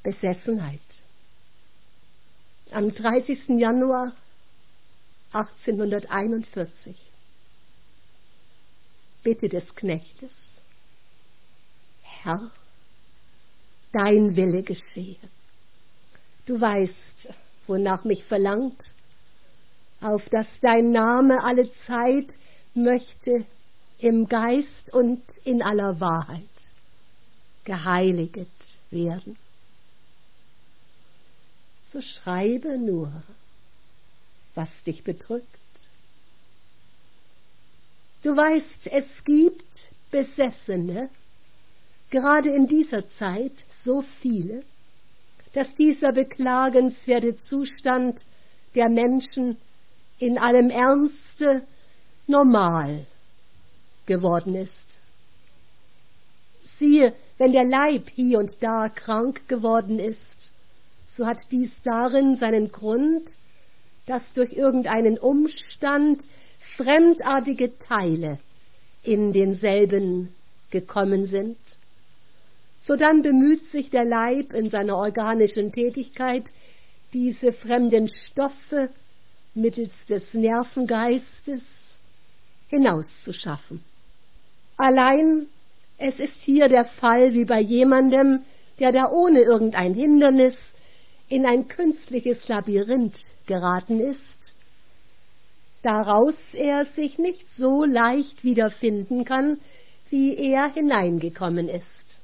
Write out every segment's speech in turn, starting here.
Besessenheit. Am 30. Januar 1841. Bitte des Knechtes: Herr, dein Wille geschehe. Du weißt, wonach mich verlangt, auf dass dein Name alle Zeit möchte im Geist und in aller Wahrheit geheiliget werden. So schreibe nur, was dich bedrückt. Du weißt, es gibt Besessene, gerade in dieser Zeit so viele, dass dieser beklagenswerte Zustand der Menschen in allem Ernste normal geworden ist. Siehe, wenn der Leib hier und da krank geworden ist, so hat dies darin seinen Grund, dass durch irgendeinen Umstand fremdartige Teile in denselben gekommen sind. Sodann bemüht sich der Leib in seiner organischen Tätigkeit, diese fremden Stoffe mittels des Nervengeistes hinauszuschaffen. Allein es ist hier der Fall wie bei jemandem, der da ohne irgendein Hindernis in ein künstliches Labyrinth geraten ist, daraus er sich nicht so leicht wiederfinden kann, wie er hineingekommen ist.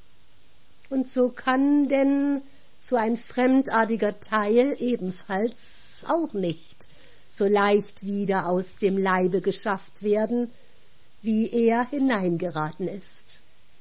Und so kann denn so ein fremdartiger Teil ebenfalls auch nicht so leicht wieder aus dem Leibe geschafft werden, wie er hineingeraten ist.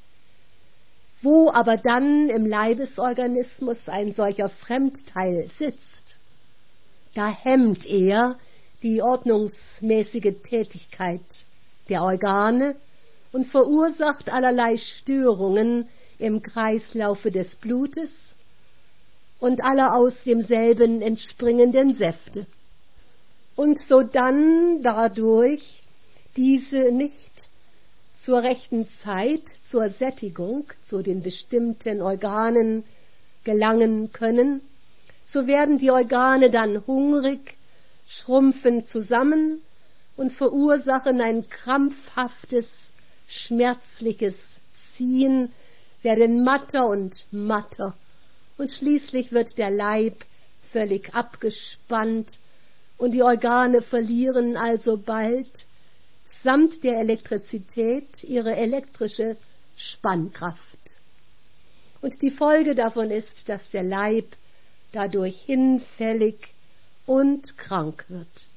Wo aber dann im Leibesorganismus ein solcher Fremdteil sitzt, da hemmt er die ordnungsmäßige Tätigkeit der Organe und verursacht allerlei Störungen im Kreislaufe des Blutes und aller aus demselben entspringenden Säfte. Und sodann dadurch diese nicht zur rechten Zeit zur Sättigung zu den bestimmten Organen gelangen können, so werden die Organe dann hungrig, schrumpfen zusammen und verursachen ein krampfhaftes, schmerzliches Ziehen, werden matter und matter, und schließlich wird der Leib völlig abgespannt und die Organe verlieren alsobald samt der Elektrizität ihre elektrische Spannkraft. Und die Folge davon ist, dass der Leib dadurch hinfällig und krank wird.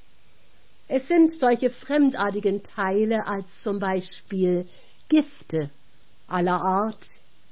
Es sind solche fremdartigen Teile als zum Beispiel Gifte aller Art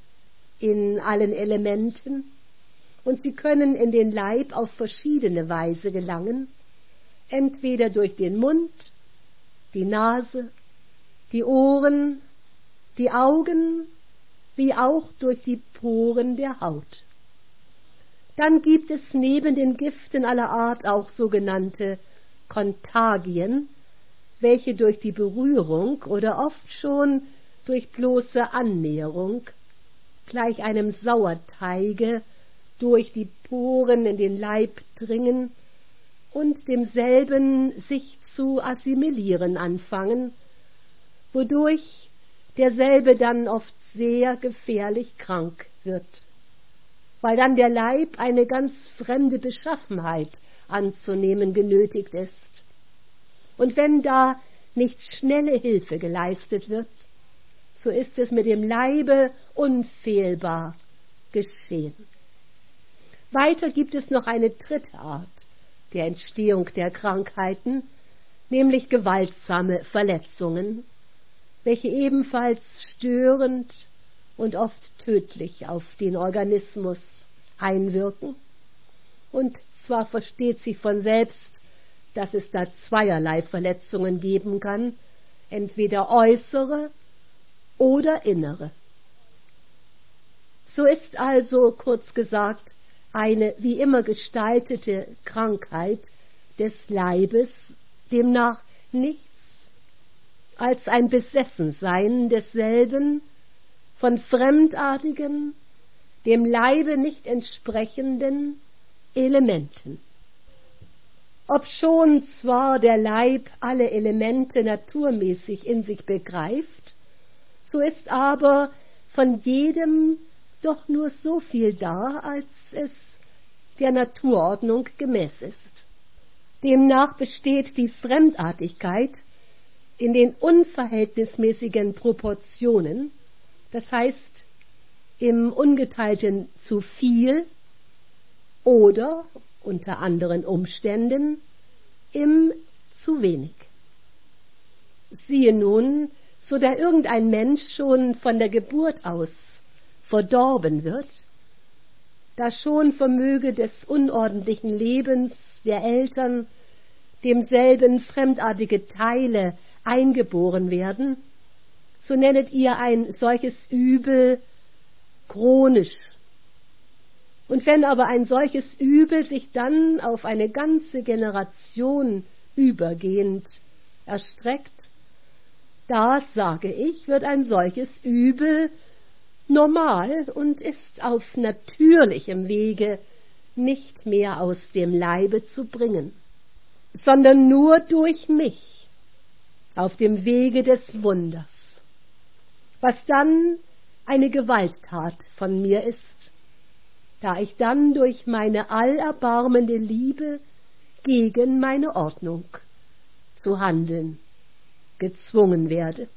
in allen Elementen, und sie können in den Leib auf verschiedene Weise gelangen, entweder durch den Mund, die Nase, die Ohren, die Augen, wie auch durch die Poren der Haut. Dann gibt es neben den Giften aller Art auch sogenannte Kontagien, welche durch die Berührung oder oft schon durch bloße Annäherung gleich einem Sauerteige durch die Poren in den Leib dringen und demselben sich zu assimilieren anfangen, wodurch derselbe dann oft sehr gefährlich krank wird, weil dann der Leib eine ganz fremde Beschaffenheit anzunehmen genötigt ist. Und wenn da nicht schnelle Hilfe geleistet wird, so ist es mit dem Leibe unfehlbar geschehen. Weiter gibt es noch eine dritte Art der Entstehung der Krankheiten, nämlich gewaltsame Verletzungen, welche ebenfalls störend und oft tödlich auf den Organismus einwirken. Und zwar versteht sich von selbst, dass es da zweierlei Verletzungen geben kann, entweder äußere oder innere. So ist also, kurz gesagt, eine wie immer gestaltete Krankheit des Leibes demnach nichts als ein Besessensein desselben von fremdartigen, dem Leibe nicht entsprechenden Elementen. Obschon zwar der Leib alle Elemente naturmäßig in sich begreift, so ist aber von jedem doch nur so viel da, als es der Naturordnung gemäß ist. Demnach besteht die Fremdartigkeit in den unverhältnismäßigen Proportionen, das heißt im ungeteilten zu viel oder unter anderen Umständen im zu wenig. Siehe nun, so da irgendein Mensch schon von der Geburt aus verdorben wird, da schon vermöge des unordentlichen Lebens der Eltern demselben fremdartige Teile eingeboren werden, so nennet ihr ein solches Übel chronisch. Und wenn aber ein solches Übel sich dann auf eine ganze Generation übergehend erstreckt, da, sage ich, wird ein solches Übel normal und ist auf natürlichem Wege nicht mehr aus dem Leibe zu bringen, sondern nur durch mich auf dem Wege des Wunders, was dann eine Gewalttat von mir ist, da ich dann durch meine allerbarmende Liebe gegen meine Ordnung zu handeln gezwungen werde.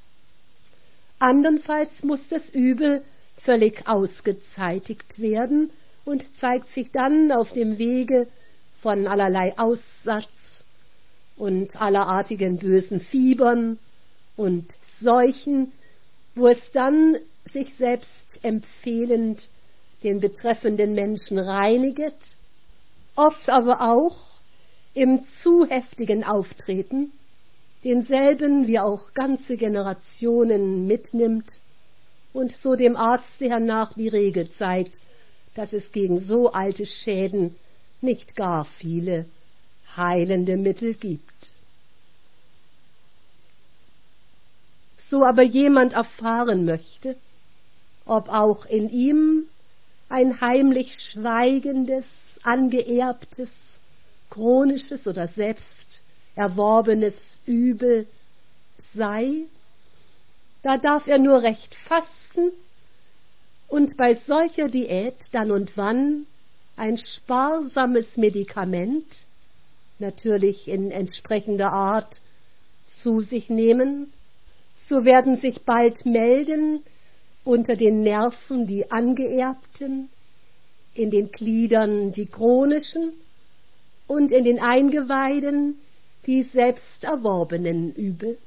Andernfalls muss das Übel völlig ausgezeitigt werden und zeigt sich dann auf dem Wege von allerlei Aussatz und allerartigen bösen Fiebern und Seuchen, wo es dann sich selbst empfehlend den betreffenden Menschen reiniget, oft aber auch im zu heftigen Auftreten denselben wie auch ganze Generationen mitnimmt und so dem Arzte hernach die Regel zeigt, dass es gegen so alte Schäden nicht gar viele heilende Mittel gibt. So aber jemand erfahren möchte, ob auch in ihm ein heimlich schweigendes, angeerbtes, chronisches oder selbst erworbenes Übel sei, da darf er nur recht fasten und bei solcher Diät dann und wann ein sparsames Medikament, natürlich in entsprechender Art, zu sich nehmen, so werden sich bald melden unter den Nerven die angeerbten, in den Gliedern die chronischen und in den Eingeweiden die selbst erworbenen Übel.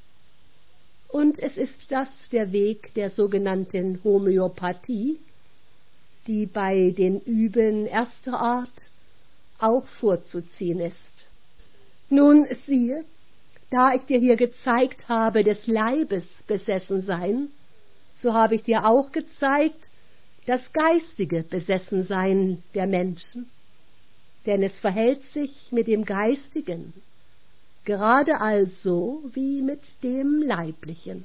Und es ist das der Weg der sogenannten Homöopathie, die bei den Übeln erster Art auch vorzuziehen ist. Nun siehe, da ich dir hier gezeigt habe, des Leibes Besessensein, so habe ich dir auch gezeigt, das geistige Besessensein der Menschen. Denn es verhält sich mit dem Geistigen gerade also wie mit dem Leiblichen.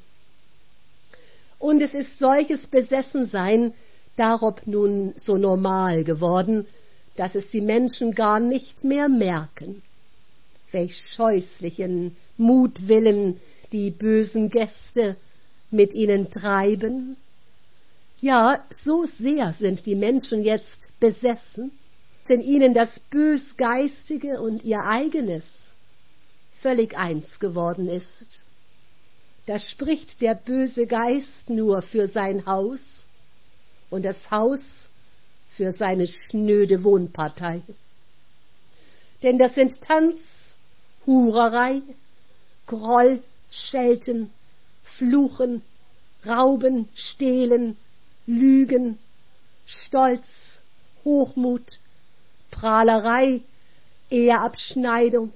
Und es ist solches Besessensein darob nun so normal geworden, dass es die Menschen gar nicht mehr merken, welch scheußlichen Mutwillen die bösen Gäste mit ihnen treiben. Ja, so sehr sind die Menschen jetzt besessen, dass in ihnen das Bösgeistige und ihr eigenes völlig eins geworden ist. Da spricht der böse Geist nur für sein Haus und das Haus für seine schnöde Wohnpartei. Denn das sind Tanz, Hurerei, Groll, Schelten, Fluchen, Rauben, Stehlen, Lügen, Stolz, Hochmut, Prahlerei, Eheabschneidung,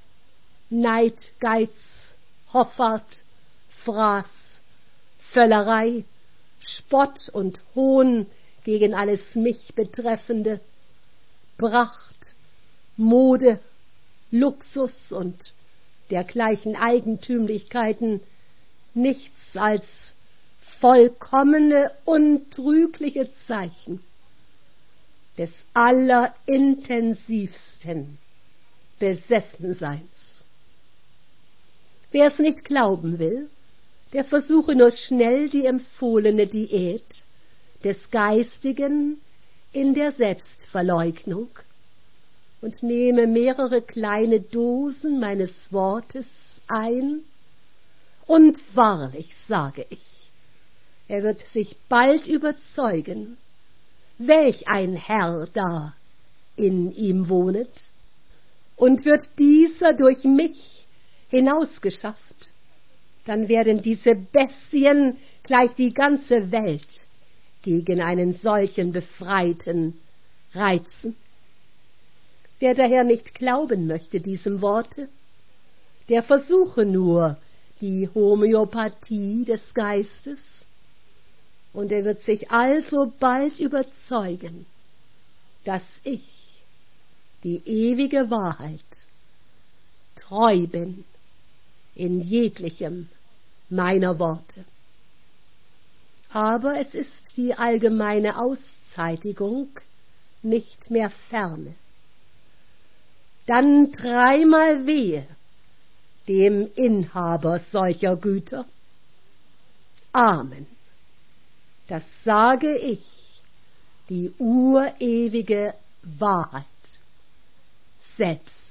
Neid, Geiz, Hoffart, Fraß, Völlerei, Spott und Hohn gegen alles mich Betreffende, Pracht, Mode, Luxus und dergleichen Eigentümlichkeiten, nichts als vollkommene, untrügliche Zeichen des allerintensivsten Besessenseins. Wer es nicht glauben will, der versuche nur schnell die empfohlene Diät des Geistigen in der Selbstverleugnung und nehme mehrere kleine Dosen meines Wortes ein, und wahrlich sage ich, er wird sich bald überzeugen, welch ein Herr da in ihm wohnet, und wird dieser durch mich hinausgeschafft, dann werden diese Bestien gleich die ganze Welt gegen einen solchen Befreiten reizen. Wer daher nicht glauben möchte diesem Worte, der versuche nur die Homöopathie des Geistes, und er wird sich alsobald überzeugen, dass ich, die ewige Wahrheit, treu bin in jeglichem meiner Worte. Aber es ist die allgemeine Auszeitigung nicht mehr ferne. Dann dreimal wehe dem Inhaber solcher Güter. Amen. Das sage ich, die urewige Wahrheit selbst.